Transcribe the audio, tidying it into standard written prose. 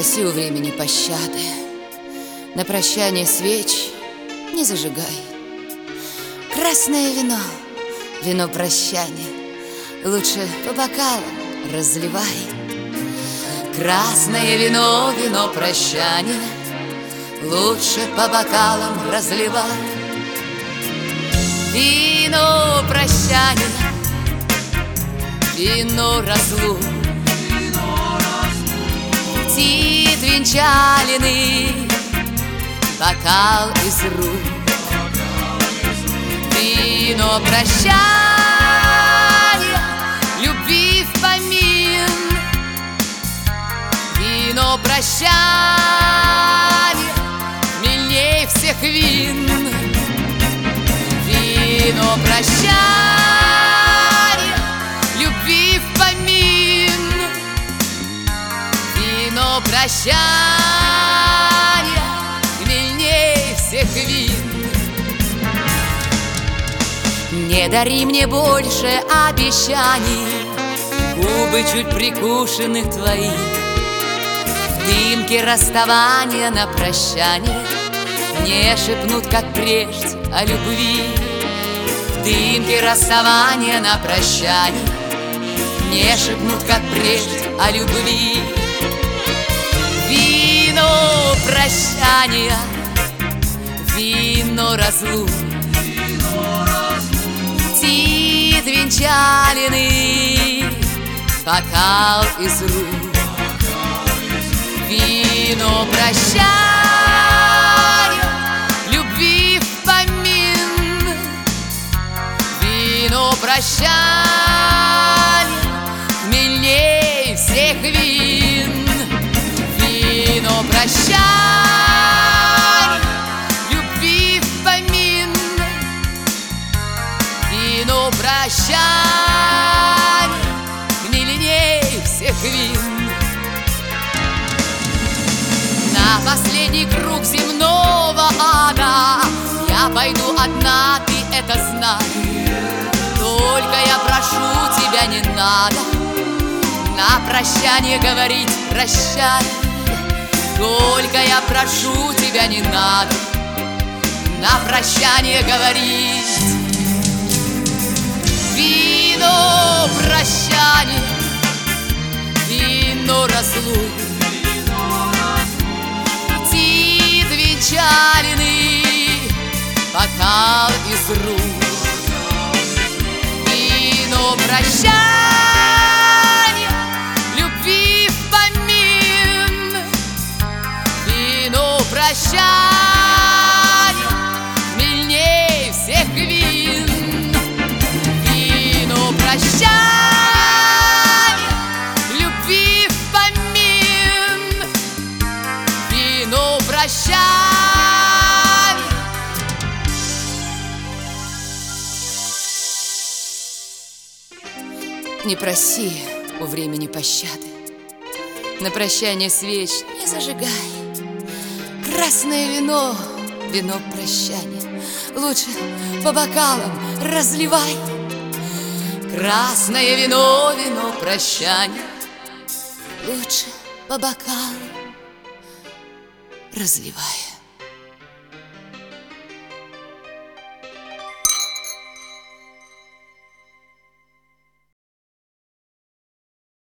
проси у времени пощады, на прощание свеч не зажигай. Красное вино, вино прощания, лучше по бокалам разливай. Красное вино, вино прощания, лучше по бокалам разливай. Вино прощания, вино разлук, птиц венчалины, бокал из рук. Вино прощания, любви в помин, вино прощания, мильней всех вин. Вино прощания, любви в помин, вино прощания, мильней всех вин. Не дари мне больше обещаний, губы чуть прикушены твои, в дымке расставания на прощание не шепнут, как прежде, о любви. В дымке расставания на прощание не шепнут, как прежде, о любви. Вино прощания, вино разлук, птиц венчалины, бокал из рук. Вино прощания, любви в помин, вино прощания, мильней всех вин. Вино прощания, любви в помин, вино прощания, мильней всех вин. На последний круг земного ада я пойду одна, ты это знай. Только я прошу тебя, не надо на прощание говорить прощай. Только я прошу тебя, не надо на прощание говорить. Вино прощания, вино разлук, птиц венчалины, бокал из рук. Вино прощания, любви в помин, вино прощания, мильней всех вин. Вино прощания, любви в помин, вино прощания. Не проси у времени пощады, на прощание свеч не зажигай. Красное вино, вино прощания, лучше по бокалам разливай. Красное вино, вино прощания, лучше по бокалам разливай.